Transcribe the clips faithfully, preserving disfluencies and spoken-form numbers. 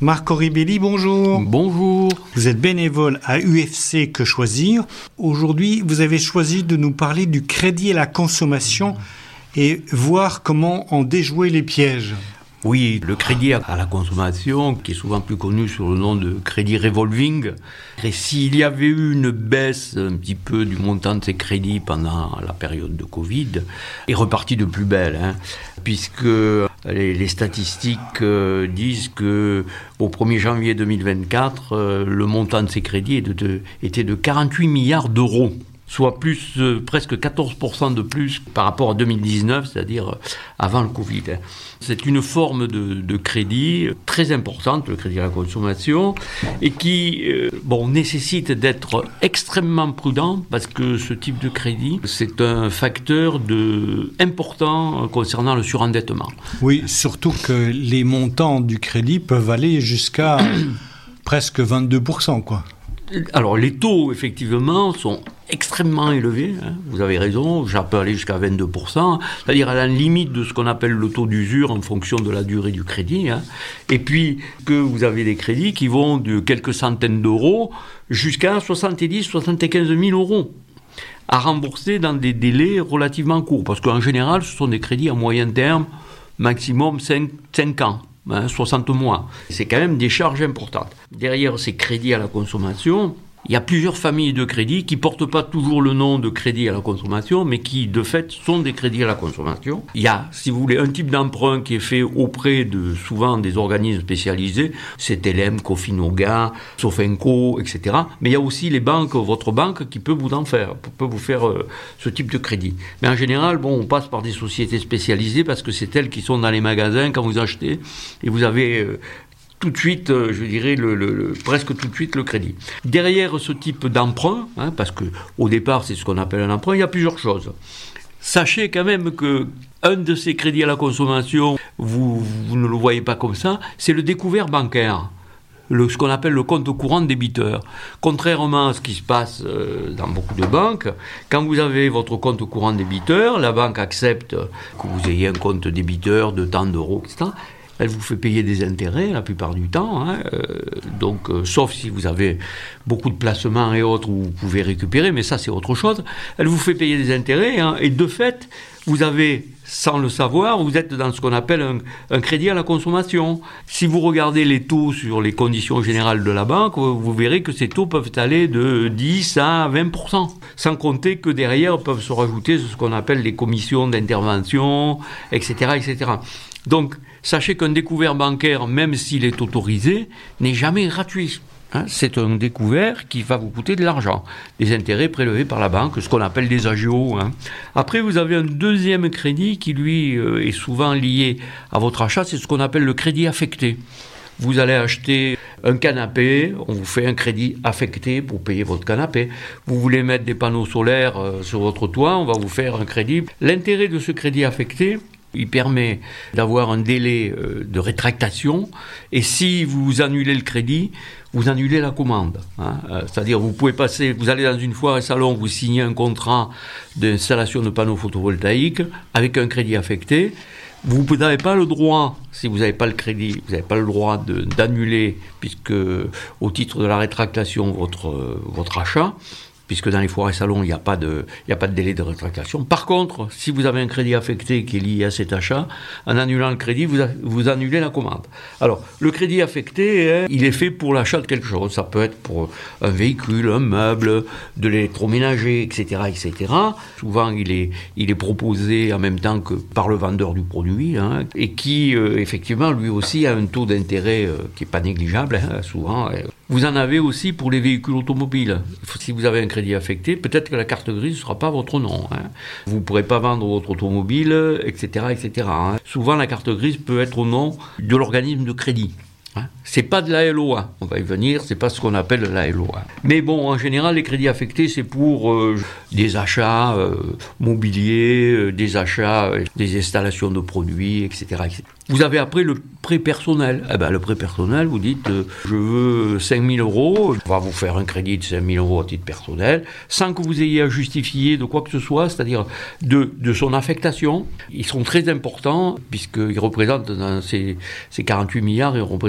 Marc Oribelli, bonjour. Bonjour. Vous êtes bénévole à U F C Que Choisir. Aujourd'hui, vous avez choisi de nous parler du crédit à la consommation et voir comment en déjouer les pièges. Oui, le crédit à la consommation, qui est souvent plus connu sous le nom de crédit revolving. Et s'il y avait eu une baisse un petit peu du montant de ces crédits pendant la période de Covid, est reparti de plus belle, hein, puisque les, les statistiques euh, disent que au premier janvier deux mille vingt-quatre, euh, le montant de ces crédits était de, était de quarante-huit milliards d'euros. Soit plus, euh, presque quatorze pour cent de plus par rapport à deux mille dix-neuf, c'est-à-dire euh, avant le Covid. C'est une forme de, de crédit très importante, le crédit à la consommation, et qui euh, bon, nécessite d'être extrêmement prudent, parce que ce type de crédit, c'est un facteur de, important concernant le surendettement. Oui, surtout que les montants du crédit peuvent aller jusqu'à presque vingt-deux pour cent, quoi. Alors, les taux, effectivement, sont extrêmement élevés, hein, vous avez raison, ça peut aller jusqu'à vingt-deux pour cent, c'est-à-dire à la limite de ce qu'on appelle le taux d'usure en fonction de la durée du crédit, hein, et puis que vous avez des crédits qui vont de quelques centaines d'euros jusqu'à soixante-dix à soixante-quinze mille euros à rembourser dans des délais relativement courts, parce qu'en général, ce sont des crédits à moyen terme, maximum cinq, cinq ans. Hein, soixante mois. C'est quand même des charges importantes. Derrière ces crédits à la consommation, il y a plusieurs familles de crédits qui ne portent pas toujours le nom de crédit à la consommation, mais qui, de fait, sont des crédits à la consommation. Il y a, si vous voulez, un type d'emprunt qui est fait auprès de, souvent, des organismes spécialisés, c'est T L M, Cofinoga, Sofenco, et cetera. Mais il y a aussi les banques, votre banque, qui peut vous en faire, peut vous faire euh, ce type de crédit. Mais en général, bon, on passe par des sociétés spécialisées parce que c'est elles qui sont dans les magasins quand vous achetez, et vous avez euh, tout de suite, je dirais, le, le, le, presque tout de suite le crédit. Derrière ce type d'emprunt, hein, parce qu'au départ c'est ce qu'on appelle un emprunt, il y a plusieurs choses. Sachez quand même qu'un de ces crédits à la consommation, vous, vous ne le voyez pas comme ça, c'est le découvert bancaire. Le, ce qu'on appelle le compte courant débiteur. Contrairement à ce qui se passe euh, dans beaucoup de banques, quand vous avez votre compte courant débiteur, la banque accepte que vous ayez un compte débiteur de tant d'euros, et cetera. Elle vous fait payer des intérêts la plupart du temps, hein, euh, donc euh, sauf si vous avez beaucoup de placements et autres où vous pouvez récupérer, mais ça c'est autre chose. Elle vous fait payer des intérêts, hein, et de fait, vous avez, sans le savoir, vous êtes dans ce qu'on appelle un, un crédit à la consommation. Si vous regardez les taux sur les conditions générales de la banque, vous, vous verrez que ces taux peuvent aller de dix à vingt pour cent. Sans compter que derrière peuvent se rajouter ce qu'on appelle les commissions d'intervention, et cetera, et cetera. Donc, sachez qu'un découvert bancaire, même s'il est autorisé, n'est jamais gratuit. Hein, c'est un découvert qui va vous coûter de l'argent, des intérêts prélevés par la banque, ce qu'on appelle des agios. Hein. Après, vous avez un deuxième crédit qui, lui, euh, est souvent lié à votre achat, c'est ce qu'on appelle le crédit affecté. Vous allez acheter un canapé, on vous fait un crédit affecté pour payer votre canapé. Vous voulez mettre des panneaux solaires euh, sur votre toit, on va vous faire un crédit. L'intérêt de ce crédit affecté, il permet d'avoir un délai euh, de rétractation, et si vous annulez le crédit, vous annulez la commande. Hein. Euh, c'est-à-dire, vous pouvez passer, vous allez dans une foire et salon, vous signez un contrat d'installation de panneaux photovoltaïques avec un crédit affecté. Vous n'avez pas le droit, si vous n'avez pas le crédit, vous n'avez pas le droit de, d'annuler, puisque au titre de la rétractation, votre, euh, votre achat, puisque dans les foires et salons, il n'y a pas de, il n'y a pas de délai de rétractation. Par contre, si vous avez un crédit affecté qui est lié à cet achat, en annulant le crédit, vous, a, vous annulez la commande. Alors, le crédit affecté, hein, il est fait pour l'achat de quelque chose. Ça peut être pour un véhicule, un meuble, de l'électroménager, et cetera, et cetera. Souvent, il est, il est proposé en même temps que par le vendeur du produit, hein, et qui, euh, effectivement, lui aussi a un taux d'intérêt euh, qui n'est pas négligeable, hein, souvent. Euh. Vous en avez aussi pour les véhicules automobiles. Si vous avez un crédit affecté, peut-être que la carte grise ne sera pas votre nom. Hein. Vous ne pourrez pas vendre votre automobile, et cetera, et cetera. Hein. Souvent, la carte grise peut être au nom de l'organisme de crédit. Hein. C'est pas de la L O A, on va y venir, c'est pas ce qu'on appelle la L O A. Mais bon, en général, les crédits affectés, c'est pour euh, des achats euh, mobiliers, euh, des achats, euh, des installations de produits, et cetera, et cetera. Vous avez après le prêt personnel. Eh ben, le prêt personnel, vous dites, euh, je veux cinq mille euros, on va vous faire un crédit de cinq mille euros à titre personnel, sans que vous ayez à justifier de quoi que ce soit, c'est-à-dire de, de son affectation. Ils sont très importants, puisqu'ils représentent, dans ces, ces quarante-huit milliards, ils représentent près de la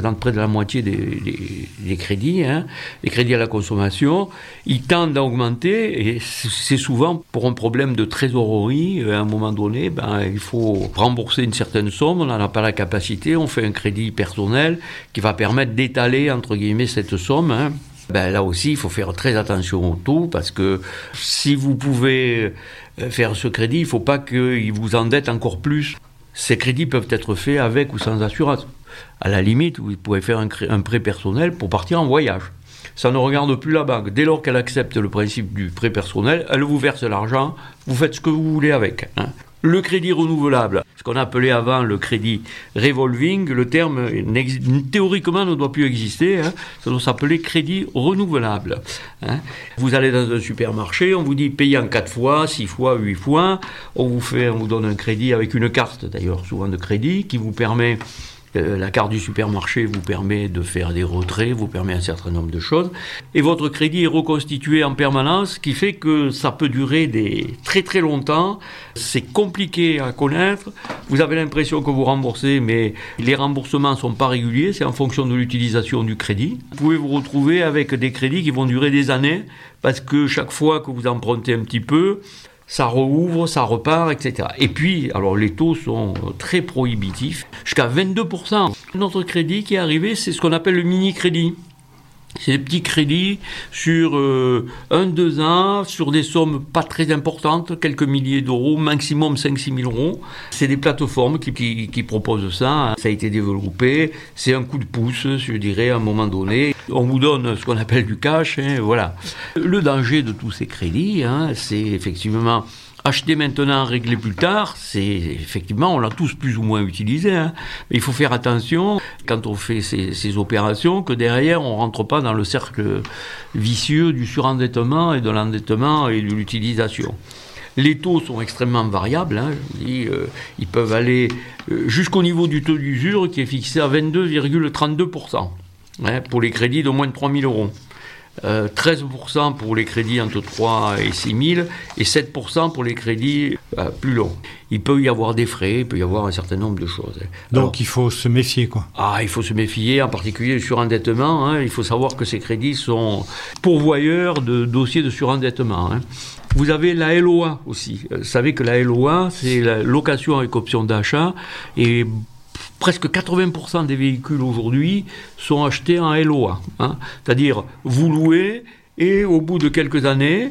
la moitié des, des, des crédits, hein, les crédits à la consommation, ils tendent à augmenter et c'est souvent pour un problème de trésorerie. À un moment donné, ben, il faut rembourser une certaine somme, on n'en a pas la capacité, on fait un crédit personnel qui va permettre d'étaler, entre guillemets, cette somme, hein. Ben, là aussi, il faut faire très attention au taux parce que si vous pouvez faire ce crédit, il ne faut pas qu'il vous endette encore plus. Ces crédits peuvent être faits avec ou sans assurance. À la limite, vous pouvez faire un, cré- un prêt personnel pour partir en voyage. Ça ne regarde plus la banque. Dès lors qu'elle accepte le principe du prêt personnel, elle vous verse l'argent, vous faites ce que vous voulez avec, hein. Le crédit renouvelable, ce qu'on appelait avant le crédit revolving, le terme théoriquement ne doit plus exister, hein, ça doit s'appeler crédit renouvelable, hein. Vous allez dans un supermarché, on vous dit payer en quatre fois, six fois, huit fois, on vous fait, on vous donne un crédit avec une carte d'ailleurs, souvent de crédit, qui vous permet... Euh, la carte du supermarché vous permet de faire des retraits, vous permet un certain nombre de choses. Et votre crédit est reconstitué en permanence, ce qui fait que ça peut durer des très très longtemps. C'est compliqué à connaître. Vous avez l'impression que vous remboursez, mais les remboursements ne sont pas réguliers. C'est en fonction de l'utilisation du crédit. Vous pouvez vous retrouver avec des crédits qui vont durer des années, parce que chaque fois que vous empruntez un petit peu, ça rouvre, ça repart, et cetera. Et puis, alors les taux sont très prohibitifs, jusqu'à vingt-deux pour cent. Notre crédit qui est arrivé, c'est ce qu'on appelle le mini-crédit. C'est des petits crédits sur euh, un, deux ans, sur des sommes pas très importantes, quelques milliers d'euros, maximum cinq six mille euros. C'est des plateformes qui, qui, qui proposent ça. Ça a été développé. C'est un coup de pouce, je dirais, à un moment donné. On vous donne ce qu'on appelle du cash, hein, voilà. Le danger de tous ces crédits, hein, c'est effectivement... Acheter maintenant, régler plus tard, c'est effectivement, on l'a tous plus ou moins utilisé, hein. Mais il faut faire attention, quand on fait ces, ces opérations, que derrière, on ne rentre pas dans le cercle vicieux du surendettement et de l'endettement et de l'utilisation. Les taux sont extrêmement variables, hein. Je vous dis, euh, ils peuvent aller euh, jusqu'au niveau du taux d'usure qui est fixé à vingt-deux virgule trente-deux pour cent, hein, pour les crédits de moins de trois mille euros. Euh, treize pour cent pour les crédits entre trois et six mille et sept pour cent pour les crédits euh, plus longs. Il peut y avoir des frais, il peut y avoir un certain nombre de choses. Donc Alors, il faut se méfier, quoi. Ah, il faut se méfier, en particulier le surendettement, hein. Il faut savoir que ces crédits sont pourvoyeurs de dossiers de surendettement, hein. Vous avez la L O A aussi. Vous savez que la L O A, c'est la location avec option d'achat, et presque quatre-vingts pour cent des véhicules aujourd'hui sont achetés en L O A, hein. C'est-à-dire, vous louez et au bout de quelques années,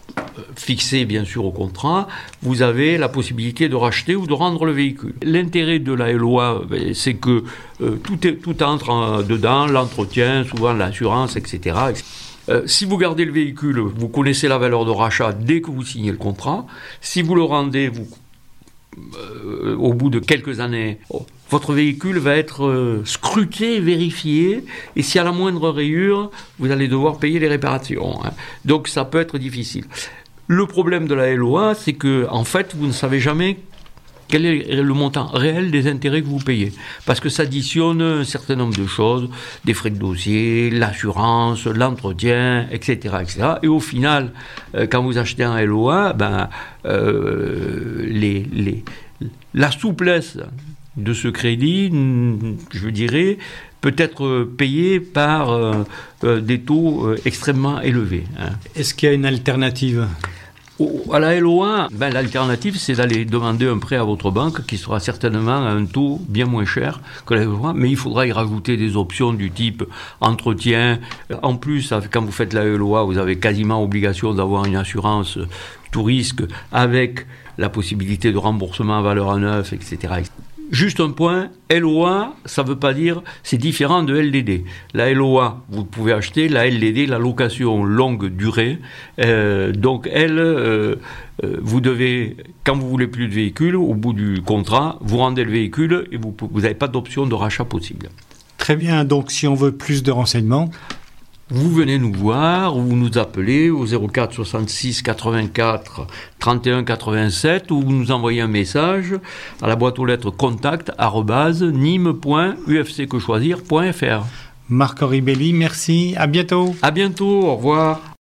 fixé bien sûr au contrat, vous avez la possibilité de racheter ou de rendre le véhicule. L'intérêt de la L O A, ben, c'est que euh, tout, est, tout entre euh, dedans, l'entretien, souvent l'assurance, et cetera. Euh, si vous gardez le véhicule, vous connaissez la valeur de rachat dès que vous signez le contrat. Si vous le rendez, vous, euh, au bout de quelques années, oh, votre véhicule va être euh, scruté, vérifié, et si à la moindre rayure, vous allez devoir payer les réparations, hein. Donc ça peut être difficile. Le problème de la L O A, c'est que en fait, vous ne savez jamais quel est le montant réel des intérêts que vous payez, parce que ça additionne un certain nombre de choses, des frais de dossier, l'assurance, l'entretien, et cetera, et cetera. Et au final, euh, quand vous achetez un L O A, ben, euh, les, les, la souplesse de ce crédit, je dirais, peut être payé par euh, euh, des taux euh, extrêmement élevés, hein. Est-ce qu'il y a une alternative ? À la L O A, ben, l'alternative, c'est d'aller demander un prêt à votre banque qui sera certainement à un taux bien moins cher que la L O A, mais il faudra y rajouter des options du type entretien. En plus, quand vous faites la L O A, vous avez quasiment obligation d'avoir une assurance tout risque avec la possibilité de remboursement à valeur à neuf, et cetera. Juste un point, L O A, ça ne veut pas dire, c'est différent de L D D. La L O A, vous pouvez acheter, la L D D, la location longue durée. Euh, donc elle, euh, euh, vous devez, quand vous voulez plus de véhicule, au bout du contrat, vous rendez le véhicule et vous n'avez pas d'option de rachat possible. Très bien, donc si on veut plus de renseignements... Vous venez nous voir, ou vous nous appelez au zéro quatre soixante-six quatre-vingt-quatre trente et un quatre-vingt-sept ou vous nous envoyez un message à la boîte aux lettres contact arobase nîmes point u f c que choisir point f r. Marc-Henri Belli, merci, à bientôt. À bientôt, au revoir.